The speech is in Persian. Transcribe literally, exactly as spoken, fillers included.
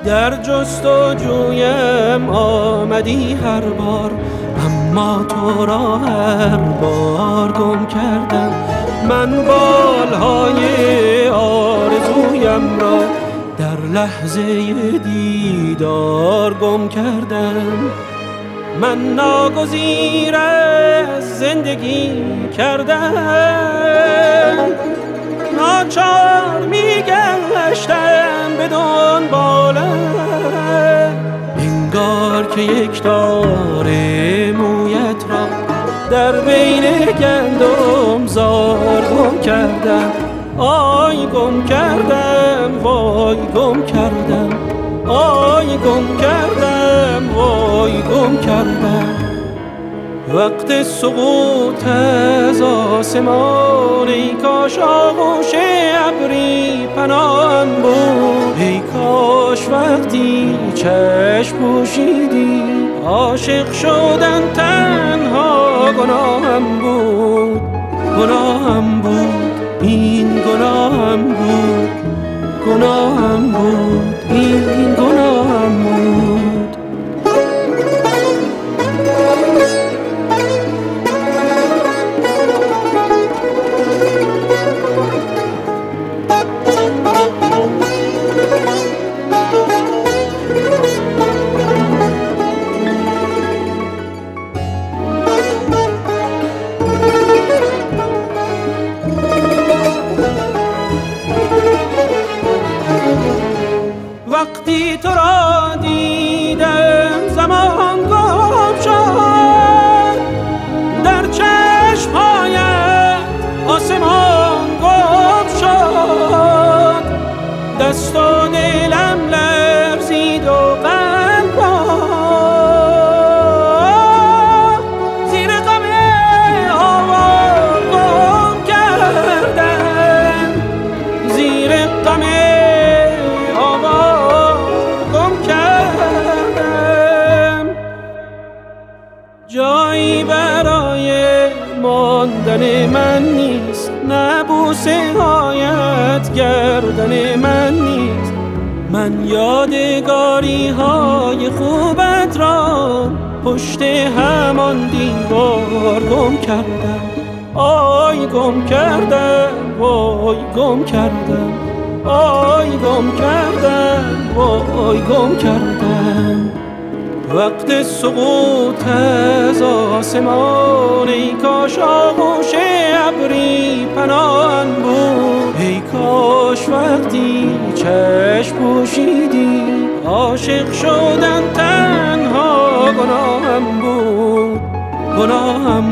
در جستجویم آمدی هر بار، اما تو را هر بار گم کردم. من بالهای آرزویم را در لحظه دیدار گم کردم. من ناگزیر از زندگی کردم، ناچار میگشتم به دنبالت، انگار که یک تاره مویت را در بین گندم زار گم کردم. آی گم کردم، وای گم کردم، آی گم کردم، وای گم کردم. وقت سقوط از آسمان، ای کاش آغوش ابری پناهم بود، ای کاش وقتی چشم پوشیدی عاشق شدن تنها گناهم بود. گناهم بود، این گناهم بود، گناهم بود، این گناهم بود. وقتی تو را دیدم زمان گم شد، در چشم‌هایت آسمان گم شد، دست و دلم لرزید و قلبم زیر غم هوا گم کردم، زیر غم جایی برای ماندن من نیست، نه بوسه هایت گردن من نیست. من یادگاری های خوبت را پشت همان دیوار گم کردم. آی گم کردم، وای گم کردم، آی گم کردم، وای گم کردم. وقت سقوط از آسمان، ای کاش آغوش ابری پناهم بود، ای کاش وقتی چشم پوشیدی عاشق شدن تنها گناهم بود. گناهم